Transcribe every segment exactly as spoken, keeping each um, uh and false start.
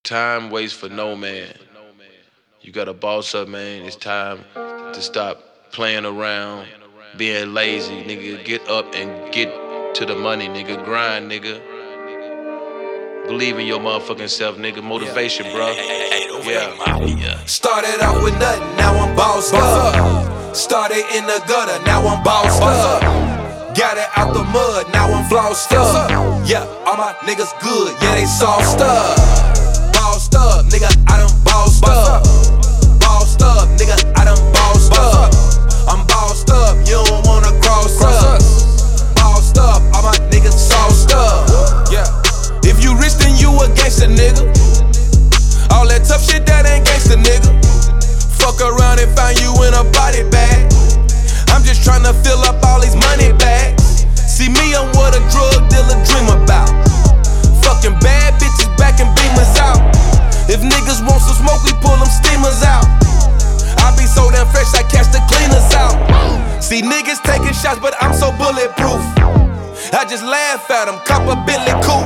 Time waits for no man. You gotta boss up, man. It's time to stop playing around, being lazy, nigga. Get up and get to the money, nigga. Grind, nigga. Believe in your motherfucking self, nigga. Motivation, bro. Yeah. Started off with nothing, now I'm bossed up. Started in the gutter, now I'm bossed up. Got it out the mud, now I'm flossed up. Yeah, all my niggas good, yeah, they sauced up. Bossed up, nigga, I done bossed up. Bossed up, nigga, I done bossed up. I'm bossed up, you don't wanna cross up. Bossed up, all my niggas sauced up. Yeah, if you rich then you a gangster, nigga. All that tough shit, that ain't gangster, nigga. Fuck around and find you in a body bag. I'm just tryna fill up all these money bags. See me, I'm what a drug dealer dream about. Fucking bad bitches back and beamers out. If niggas want some smoke, we pull them steamers out. I be so damn fresh, I catch the cleaners out. See niggas taking shots, but I'm so bulletproof. I just laugh at them, cop a Bentley coupe.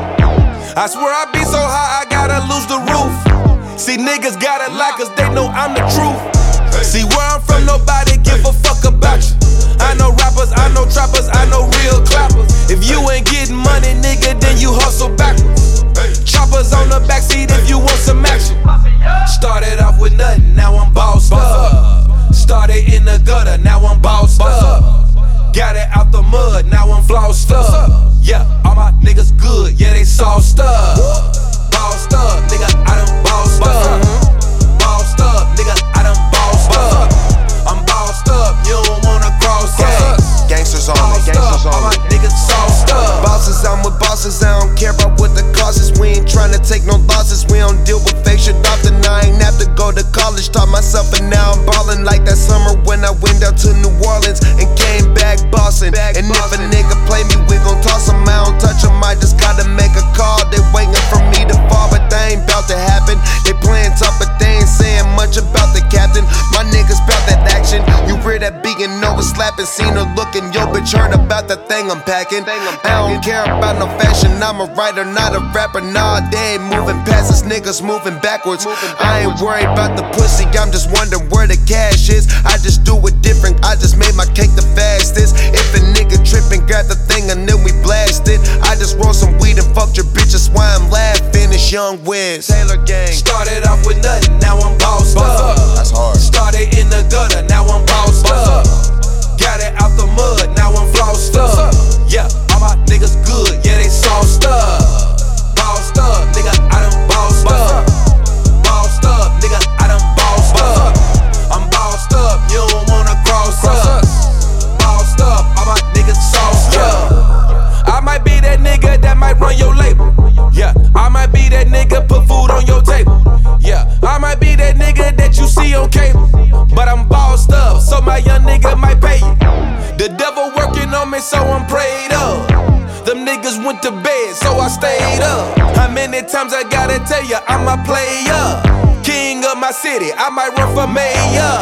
I swear I be so high, I gotta lose the roof. See niggas gotta lie, cause they know I'm the truth. See where I'm from, nobody give a fuck about you. I know rappers, I know trappers, I know real clappers. If you ain't getting money, nigga, then you hustle backwards. Choppers on the backseat if you want some action. Started off with nothing, now I'm bossed up. Started in the gutter, now I'm bossed up. Got it out the mud, now I'm flossed up. Yeah, all my niggas good, yeah, they sauced up. Bossed up, nigga, I done bossed up. Bossed up, nigga, I done bossed up. I'm bossed up, you don't wanna cross up. Gangsters on it, gangsters all on my it. niggas sauced up. Bosses, I'm with bosses, I don't care about what the cost is. We ain't tryna take no losses, we don't deal with fake shit often. I ain't have to go to college, taught myself and now I'm ballin'. Like that summer when I went down to New Orleans and came back bossin'. And if a nigga play me, we gon' toss him, I don't touch him. I just gotta make a call, they waiting for me to fall, but they ain't bout to happen. They playin' tough, but they ain't saying much about the captain. My niggas bout that action. You hear that beat and know it's slapping. Seen her looking, yo bitch heard about that thing I'm packing. I don't care about no fashion, I'm a writer, not a rapper. Nah, they ain't moving past us, niggas moving backwards. I ain't worried about the pussy, I'm just wondering where the cash is. I just do it different, I just made my cake the fastest. If a nigga trippin', grab the thing and then we blast it. I just roll some weed and fucked your bitch, that's why I'm laughing. It's Young Wiz, Taylor Gang. Started off with nothing, now I'm bossed up. That's hard. Started in the gutter, now I'm bossed up. Got it out the mud, now I'm flossed up. Yeah, all my niggas good, yeah, they sauced up. Bossed up, nigga, I done bossed up. Bossed up, nigga, I done bossed up. I'm bossed up, you don't wanna cross up. Bossed up, all my niggas sauced up. I might be that nigga that might run your label. Yeah, I might be that nigga put food on your table. Yeah, I might be that nigga that you see on cable. But I'm bossed up, so my young nigga might pay you. The devil working on me, so I'm prayed up. Them niggas went to bed, so I stayed up. How many times I gotta tell ya I'm a player? King of my city, I might run for mayor.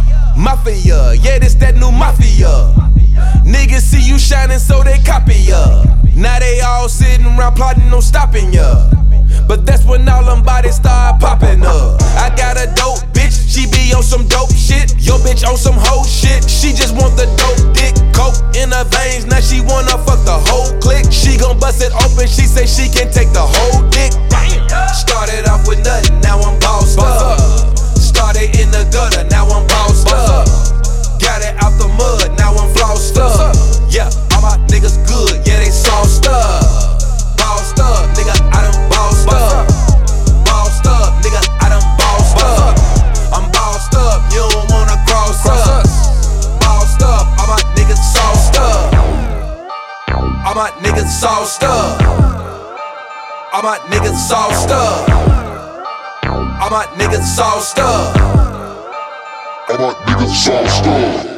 Mafia, yeah, this that new mafia. Niggas see you shining, so they copy ya. Now they all sitting around plotting on stopping ya. But that's when all them bodies start popping up. I got a dope bitch, she be on some dope shit. Yo bitch on some hoe shit, she just want the dope dick. Coke in her veins, now she wanna fuck the whole clique. She gon' bust it open, she say she can take the whole dick. Started off with nothing, now I'm bossed up. Started in the gutter, now I'm bossed up. Got it out the mud, now I'm flossed up. Yeah, all my niggas good, yeah, they sauced up. Bossed up, nigga, I done bossed up. Bossed up, nigga, I done bossed up. I'm bossed up, you don't wanna cross up. Bossed up, all my niggas sauced up. All my niggas sauced up. All my niggas sauced up. All my niggas sauced up. All my niggas sauced up.